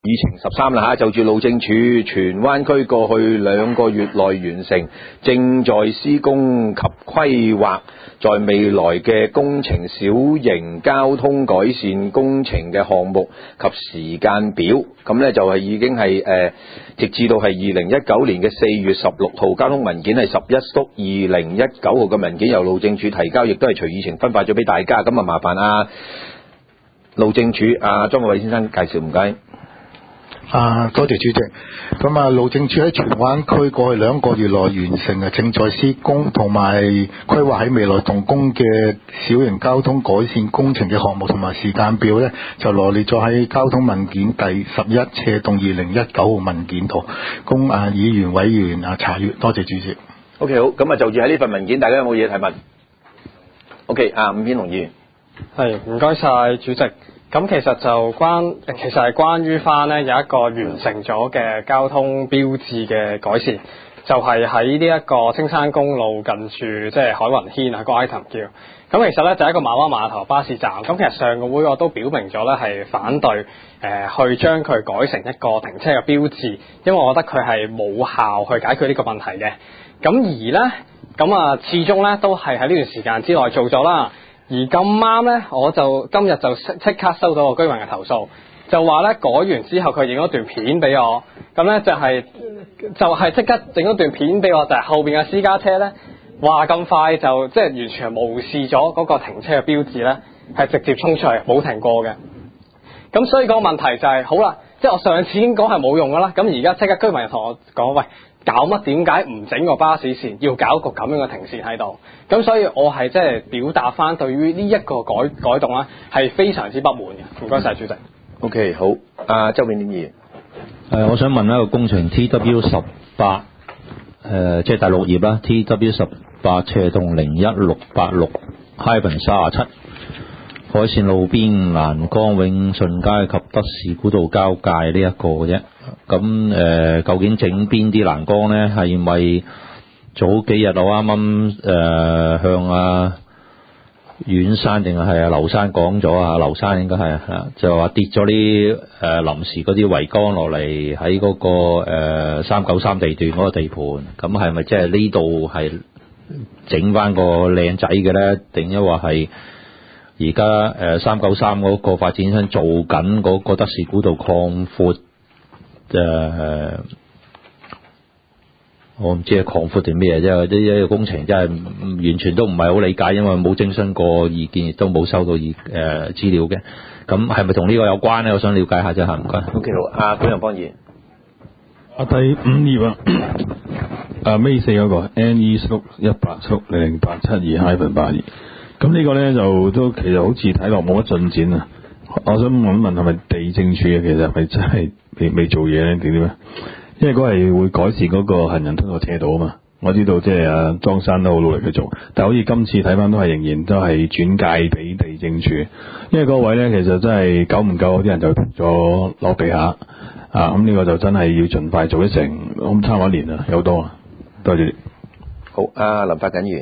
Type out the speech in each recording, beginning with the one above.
議程13啦，就住路政署荃灣區過去2個月內完成正在施工及規劃在未來嘅工程小型交通改善工程嘅項目及時間表，咁呢就係已經係直至到係2019年嘅4月16號，交通文件係11叔2019號嘅文件由路政署提交，亦都係隨議程分發咗俾大家。咁啊麻煩路政署莊國偉先生介紹，唔該。 多謝主席。咁路政署喺荃灣區過去2個月內完成正在施工同埋規劃喺未來動工嘅小型交通改善工程嘅項目同埋時間表呢，就羅列咗喺交通文件第11斜動2019號文件度，供議員委員查閱。多謝主席。 OK， 好，咁就住喺呢份文件，大家有冇嘢提問 ？OK， 伍天龍議員。 係，唔該晒主席。咁其實係關於翻呢有一個完成咗嘅交通標誌嘅改善，就係喺呢一個青山公路近處即係海雲軒個 item 叫。咁其實呢就係一個馬灣碼頭巴士站。咁其實上個會我都表明咗呢係反對去將佢改成一個停車嘅標誌，因為我覺得佢係冇效去解決呢個問題嘅。咁而呢，始終呢都係喺呢段時間之內做咗啦。而咁啱呢，我就今日就即刻收到個居民嘅投訴，就話呢改完之後佢影咗段片俾我，咁呢就係即刻整咗段片俾我，就係後邊嘅私家車呢話咁快就即係完全係無視咗嗰個停車嘅標誌呢，係直接衝出嚟冇停過嘅。咁所以個問題就係好啦，即係我上次已經講係冇用噶啦，咁而家即刻居民又同我講，喂，搞乜？點解唔整個巴士線，要搞個咁樣嘅停線喺度？咁所以我係即係表達翻對於呢一個改動咧，係非常之不滿嘅。唔該晒主席。 OK， 好，周永年議員。 我想問一個工程 TW18，即係第6頁啦 ，TW18斜動01686 -37。改善路邊欄杆永順街及德士古道交界呢一個嘅啫，咁究竟整邊啲欄杆呢？係咪早幾日我啱啱向遠山定係劉山講咗劉山應該係就話跌咗啲臨時嗰啲桅杆落嚟喺嗰個393地段嗰個地盤，咁係咪即係呢度係整翻個靚仔嘅呢？定抑或係而家393嗰個發展商做緊嗰個德士古道擴闊我唔知係擴闊定咩啫，呢個工程真係完全都唔係好理解，因為冇徵詢過意見，亦都冇收到資料嘅。咁係咪同呢個有關呢？我想了解下啫嚇，唔該。 OK， 好，許陽邦議員。 第5頁尾4嗰個 NE/1860082-82，咁呢個咧就都其實好似睇落冇乜進展啊！我想問係咪地政署嘅，其實係咪真係未做嘢咧定點咧？因為嗰係會改善嗰個行人通過斜道啊嘛，我知道即係莊生都好努力去做，但係好似今次睇翻都係仍然都係轉介俾地政署，因為嗰位咧其實真係久唔久啲人就咗落地下咁呢個就真係要盡快做一成，咁差唔多1年啦，有多啊，多謝。 好，林發瑾議員。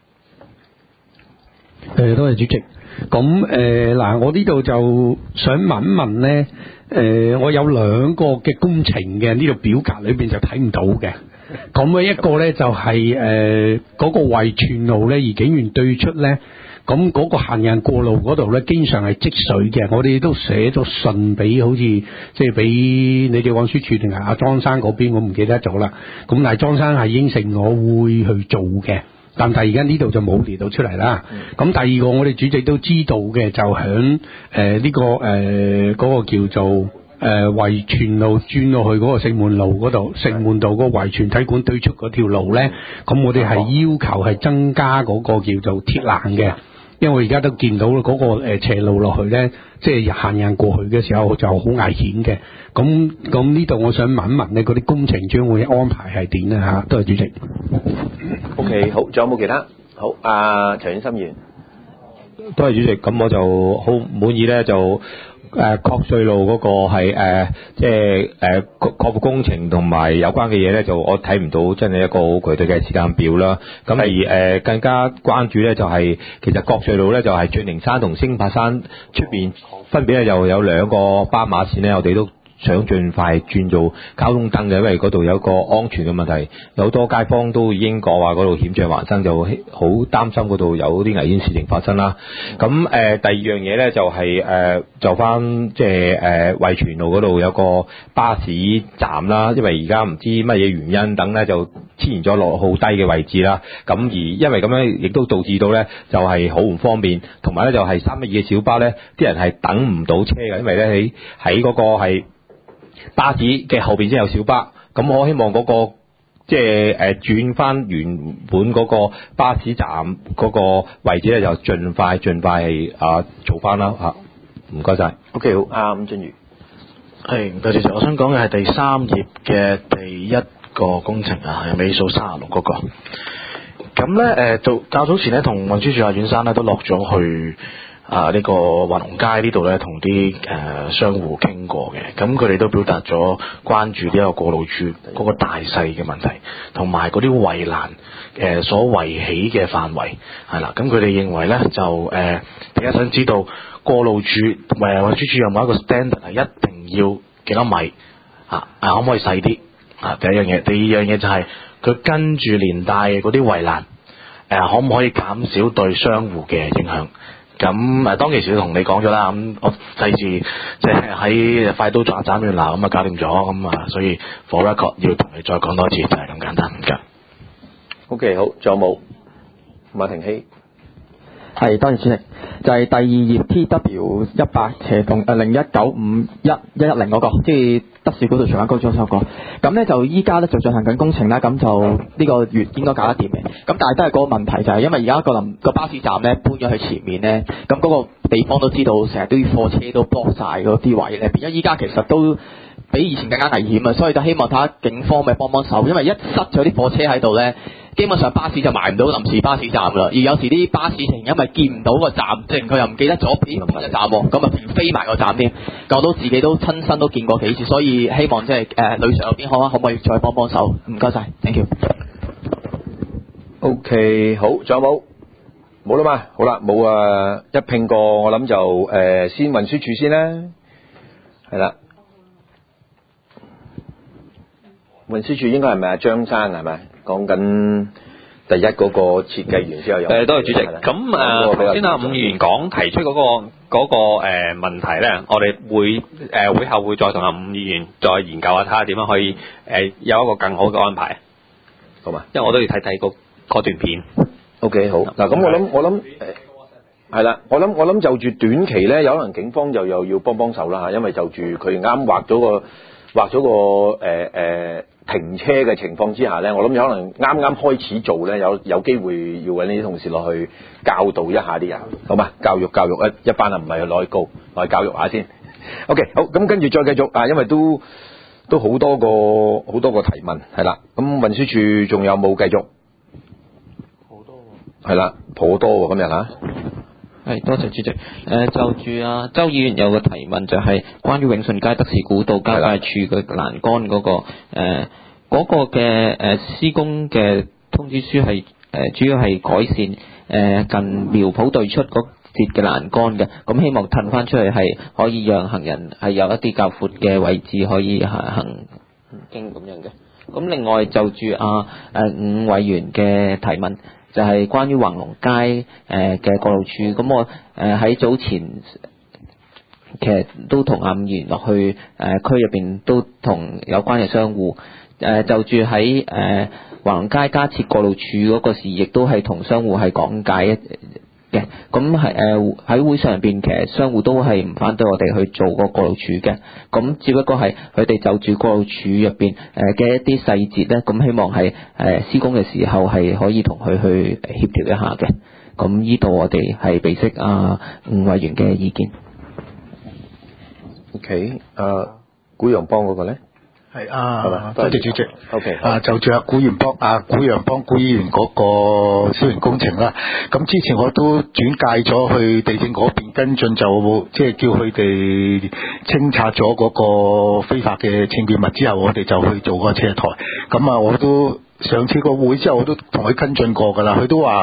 多謝主席。咁我呢度就想問一問呢，我有2個嘅工程嘅呢度表格裏邊就睇唔到嘅。咁一個呢就係嗰個圍荃路呢，怡景園對出呢，咁嗰個行人過路嗰度呢，經常係積水嘅。我哋都寫咗信俾好似即係俾你哋運輸署定係阿莊生嗰邊，我唔記得咗啦。咁但係莊生係應承我會去做嘅。但係而家呢度就冇列到出嚟啦。咁第二個我哋主席都知道嘅，就響呢個嗰個叫做圍荃路轉落去嗰個城門路嗰度，城門道嗰個圍荃體館對出嗰條路呢，咁我哋係要求係增加嗰個叫做鐵欄嘅。因為我而家都見到嗰個斜路落去呢，即係行人過去嘅時候就好危險嘅。咁呢度我想問一問呢，嗰啲工程將會安排係點呢嚇？多謝主席。 OK， 好，仲有冇其他？好，陳婉心議員。 多謝主席，咁我就好滿意呢，就確稅路嗰個係即係擴闊工程同埋有關嘅嘢呢，就我睇唔到真係一個好具體嘅時間表啦。咁而更加關注呢，就係其實確稅路呢，就係鑽靈山同星柏山出邊分別呢，又有2個斑馬線呢，我哋都想盡快轉做交通燈嘅，因為嗰度有一個安全嘅問題，有好多街坊都已經講話嗰度險象環生，就好擔心嗰度有啲危險事情發生啦。咁第二樣嘢咧就係就翻即係惠泉路嗰度有個巴士站啦，因為而家唔知乜嘢原因等咧就遷延咗落好低嘅位置啦。咁而因為咁樣亦都導致到咧就係好唔方便，同埋咧就係312嘅小巴咧啲人係等唔到車嘅，因為咧喺嗰個係巴士嘅後邊先有小巴。咁我希望嗰個即係轉翻原本嗰個巴士站嗰個位置咧，就盡快係做翻啦嚇。唔該晒。 OK， 好，伍俊瑜。 係唔該，主席，我想講嘅係第3頁嘅第一個工程啊，係尾數36嗰個。咁咧較早前咧，同運輸署阿阮生咧都落咗去呢個華龍街呢度咧，同啲商戶傾過嘅。咁佢哋都表達咗關注呢一個過路處嗰個大細嘅問題，同埋嗰啲圍欄所圍起嘅範圍係啦。咁佢哋認為咧就大家想知道過路處運輸署有冇一個 standard 係一定要幾多米可唔可以細啲第一樣嘢。第二樣嘢就係佢跟住連帶嗰啲圍欄可唔可以減少對商戶嘅影響。咁當其時同你講咗啦，咁我費事即係喺快刀斬亂鬧咁搞掂咗，咁所以 for record 要同你再講多次，就係咁簡單。唔該。 OK， 好，仲有冇？馬庭希。 係，多謝主席。就係第2頁 TW18/01951110嗰個，即係德士古道荃灣高中嗰個。咁咧就依家咧就進行緊工程啦，咁就呢個月應該搞得掂嘅。咁但係都係嗰個問題，就係因為而家個巴士站咧搬咗去前面咧，咁嗰個地方都知道，成日都要貨車都 block 曬嗰啲位咧，變咗依家其實都比以前更加危險啊！所以就希望睇下警方咪幫手，因為一塞咗啲貨車喺度咧，基本上巴士就埋唔到臨時巴士站啦。而有時啲巴士停因為見唔到個站，即係佢又唔記得咗邊一站喎，咁啊飛埋個站添。我都自己都親身都見過幾次，所以希望即係旅上嗰邊可唔可以再幫手？唔該晒 ，thank you。 OK， 好，仲有冇？冇啦嘛，好啦，冇一拼過，我諗就先運輸署先啦，係啦。運輸署應該係咪張生係咪講緊第一嗰個設計員之後有？ 多謝主席。咁頭先伍議員提出嗰個問題咧，我哋會後會再同伍議員再研究下，睇下點樣可以有一個更好嘅安排。 好嘛？ 因為我都要睇嗰段片。 OK， 好。嗱，咁我諗係啦，我諗就住短期咧，有可能警方又要幫手啦嚇，因為就住佢啱畫咗個停車嘅情況之下咧，我諗有可能啱開始做咧，有機會要揾呢啲同事落去教導一下啲人，好嘛？教育一班啊，唔係攞去告，落去教育下先。OK， 好，咁跟住再繼續啊，因為都好多個提問係啦。咁運輸署仲有冇繼續？好多喎。係啦，頗多喎今日嚇。 係，多謝主席。就住周議員有個提問，就係關於永順街德士古道交界處嘅欄杆嗰個嘅施工嘅通知書係主要係改善近苗圃對出嗰節嘅欄杆嘅，咁希望褪翻出嚟係可以讓行人係有一啲較闊嘅位置可以行經咁樣嘅。咁另外就住伍委員嘅提問，就係關於橫龍街嘅過路處，咁我喺早前其實都同伍議員落去區入邊都同有關嘅商戶就住喺橫龍街加設過路處嗰個事，亦都係同商戶係講解嘅。咁係喺會上邊，其實商戶都係唔反對我哋去做個過路處嘅。咁只不過係佢哋就住過路處入邊嘅一啲細節咧，咁希望係施工嘅時候係可以同佢去協調一下嘅。咁呢度我哋係備悉伍委員嘅意見。 OK， 古陽邦嗰個咧？ 係多謝主席。 OK， 就住古陽邦古議員嗰個小型工程啦。咁之前我都轉介咗去地政嗰邊跟進，就即係叫佢哋清拆咗嗰個非法嘅僭建物之後，我哋就去做個車台。咁我都上次個會之後，我都同佢跟進過㗎啦。佢都話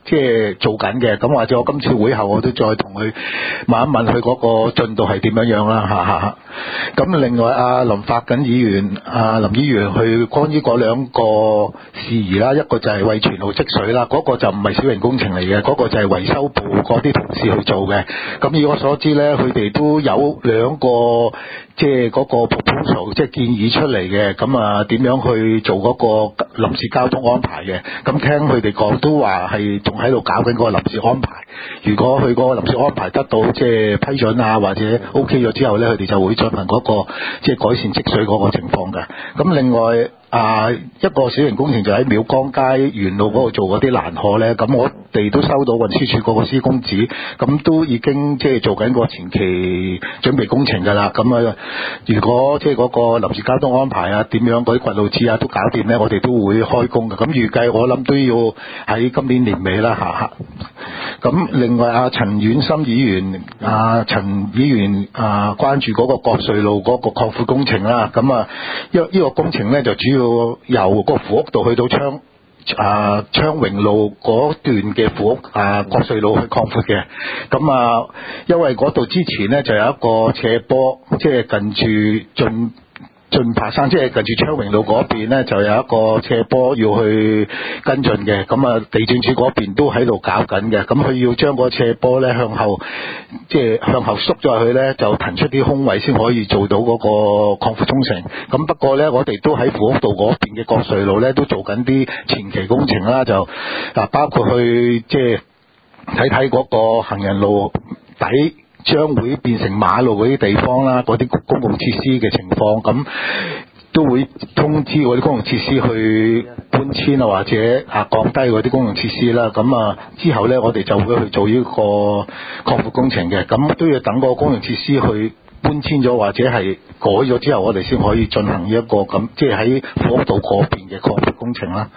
即係做緊嘅，咁或者我今次會後我都再同佢問一問佢嗰個進度係點樣啦咁另外林發緊議員林議員去關於嗰兩個事宜啦，一個就係為全路積水啦，嗰個就唔係小型工程嚟嘅，嗰個就係維修部嗰啲同事去做嘅。咁以我所知咧，佢哋都有兩個即係嗰個 proposal 即係建議出嚟嘅，咁點樣去做嗰個臨時交通安排嘅。咁聽佢哋講都話係仲喺度搞緊嗰個臨時安排。如果佢嗰個臨時安排得到即係批准或者 OK 咗之後咧，佢哋就會進行嗰個即係改善積水嗰個情況嘅。咁另外一個小型工程就喺廟江街沿路嗰度做嗰啲欄河咧，咁我哋都收到運輸署嗰個施工紙，咁都已經即係做緊個前期準備工程㗎啦。咁如果即係嗰個臨時交通安排點樣嗰啲掘路紙都搞掂咧，我哋都會開工嘅。咁預計我諗都要喺今年年尾啦咁另外陳婉心議員陳議員關注嗰個國瑞路嗰個擴闊工程啦。咁呢個工程咧就主要由個扶屋道去到昌榮路嗰段嘅扶屋國瑞路去擴闊嘅。咁因為嗰度之前咧就有一個斜坡，即係近住進爬山，即係近住昌榮路嗰邊咧就有一個斜坡要去跟進嘅。咁地政署嗰邊都喺度搞緊嘅。咁佢要將個斜坡咧向後縮咗去咧，就騰出啲空位先可以做到嗰個擴闊工程。咁不過咧，我哋都喺扶屋道嗰邊嘅國瑞路咧都做緊啲前期工程啦，就包括去即係睇嗰個行人路底將會變成馬路嗰啲地方啦，嗰啲公共設施嘅情況，咁都會通知嗰啲公共設施去搬遷或者降低嗰啲公共設施啦。咁之後咧，我哋就會去做呢個擴闊工程嘅。咁都要等個公共設施去搬遷咗或者係改咗之後，我哋先可以進行一個咁即係喺扶屋道嗰邊嘅擴闊工程啦。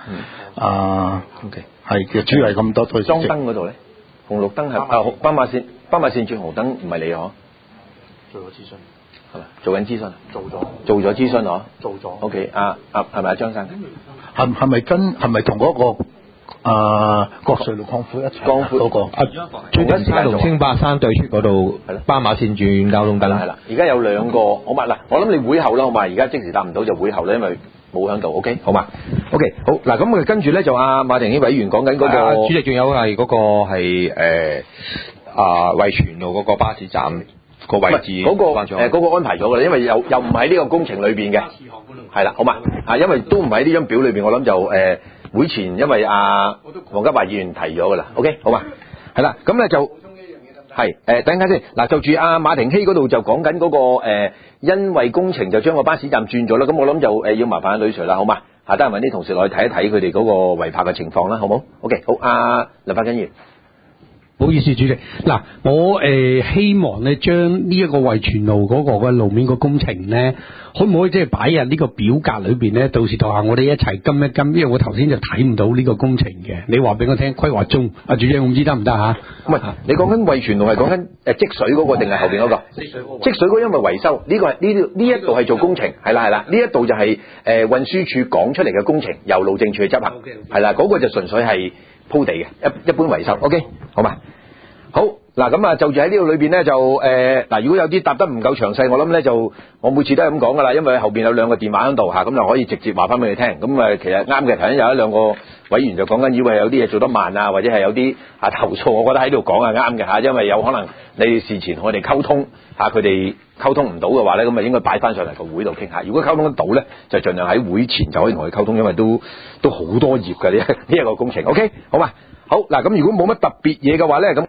OK， 係嘅，主要係咁多。 裝燈嗰度咧，紅綠燈係斑馬線轉紅燈唔係你嗬？ 做咗諮詢係咪？做緊諮詢？做咗諮詢嗬？ 做咗。 OK，係咪張生？ 係咪同嗰個國瑞路擴闊一齊？擴闊嗰個同一時間同青霸山對出嗰度斑馬線轉交通燈。 係啦，而家有兩個，好嘛嗱，我諗你會後啦，好嘛？而家即時答唔到就會後啦，因為冇響度 ，OK， 好嘛 ？OK， 好嗱，咁我哋跟住咧就馬庭希委員講緊嗰個， 主席仲有係嗰個係惠泉路嗰個巴士站個位置嗰個安排咗㗎啦，因為又唔喺呢個工程裏邊嘅，係啦，好嘛？因為都唔喺呢張表裏邊，我諗就會前因為黃家華議員提咗㗎啦 ，OK， 好嘛？係啦，咁咧就係等陣間先嗱，就住馬庭希嗰度就講緊嗰個因為工程就將個巴士站轉咗啦，咁我諗就要麻煩呂 Sir 啦，好嘛？得閒揾啲同事落去睇一睇佢哋嗰個違泊嘅情況啦，好冇 ？OK， 好，梁發根議員。 唔好意思，主席。嗱，我希望咧將呢一個惠泉路嗰個嘅路面個工程咧，可唔可以即係擺入呢個表格裏邊咧？到時同下我哋一齊跟一跟，因為我頭先就睇唔到呢個工程嘅。你話俾我聽，規劃中，主席我唔知得唔得嚇？ 唔係，你講緊惠泉路係講緊積水嗰個定係後邊嗰個？積水嗰個因為維修，呢個係呢一度係做工程，係啦，呢一度就係運輸署講出嚟嘅工程，由路政署去執行，係啦，嗰個就純粹係鋪地嘅一般維修 ，OK， 好嘛？好嗱，咁就住喺呢度裏邊咧就嗱，如果有啲答得唔夠詳細，我諗咧就我每次都係咁講噶啦，因為後邊有兩個電話喺度咁就可以直接話翻俾你聽。咁其實啱嘅，頭先有一兩個委員就講緊，以為有啲嘢做得慢或者係有啲投訴，我覺得喺度講係啱嘅因為有可能你事前我哋溝通佢哋溝通唔到嘅話咧，咁應該擺翻上嚟個會度傾下。如果溝通得到咧，就盡量喺會前就可以同佢溝通，因為都好多頁嘅呢一個工程。OK， 好嘛？好嗱，咁如果冇乜特別嘢嘅話咧，咁